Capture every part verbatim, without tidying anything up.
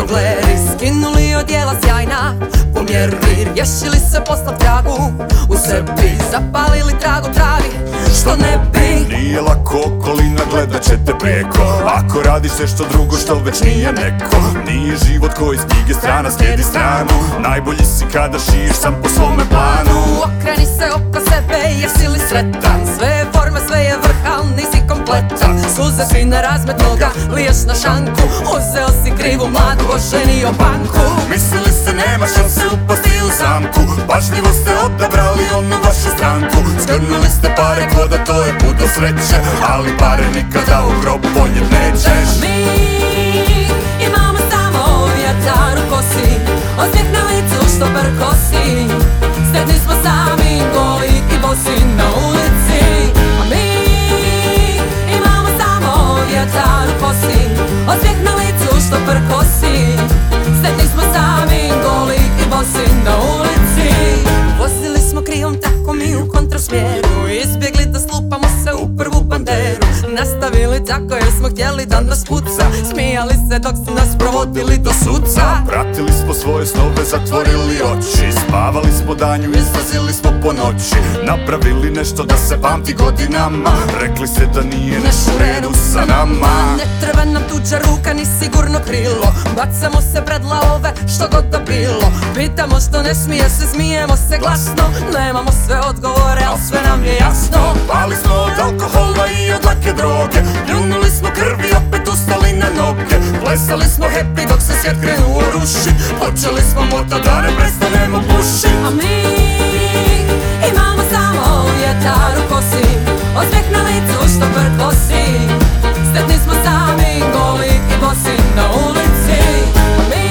žongleri, skinuli odjela sjajna po mjeri, riješili se posla tragu u sebi, zapalili tragu travi, što ne bi. Nije lako okolina, gledat će te preko, ako radiš nešto drugo što već nije neko. Nije život koji iz knjige strana slijedi stranu, najbolji si kada šiješ sam po svome planu. Okreni se oko sebe, jesi li sretan? Sve je forme, sve je vrh, al nisi kompletan. Suze si na razmet noga, liješ na šanku, uzeo si krivu mladu, oženio banku. Mislili ste nema šanse upasti u zamku, pažljivo ste odabrali onu vašu stranku. Zgrnuli ste pare ko da to je put do sreće, ali pare nikada u grob ponjet nećeš. Mi imamo samo vjetar u kosi, osmijeh na licu što prkosi. Sretni smo sami, goli i bosi na ulici. A mi imamo samo vjetar u kosi, osmijeh na licu što prkosi. Sretni smo sami, goli i bosi na ulici. Vozili smo krivom tako mi u kontrasmjeru, izbjegli da slupamo se u prvu banderu. Nastavili tako jer smo htjeli da nas puca, smijali se dok su nas provodili do suca. Pratili smo svoje snove, zatvorili oči, spavali smo danju, izlazili smo po noći. Napravili nešto da se pamti godinama, rekli se da nije nešto u redu sa nama. Ne treba nam tuđa ruka ni sigurno krilo, bacamo se pred lavove što god da bilo. Pitamo što ne smije se, smijemo se glasno, nemamo sve odgovore, al sve nam je jasno. Pali smo od alkohola i od lake droge, pljunuli smo krvi, opet ustali na noge. Plesali smo happy dok se svijet krenuo ruši, počeli smo moto da ne prestanemo pušit. A mi imamo samo vjetar u kosi, osmijeh na licu što prkosi. Sretni smo sami, goli i bosi na ulici. A mi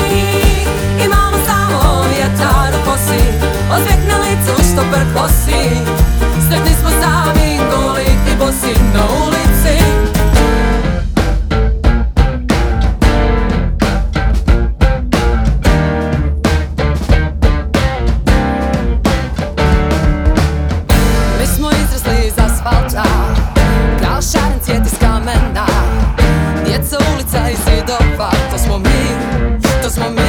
imamo samo vjetar u kosi, osmijeh na licu što prkosi. Sretni smo sami, goli i bosi na ulici. Mi smo izrasli iz asfalta, kao šaren cvijet iz kamena. Djeca, ulica i zidova, to smo mi, to smo mi.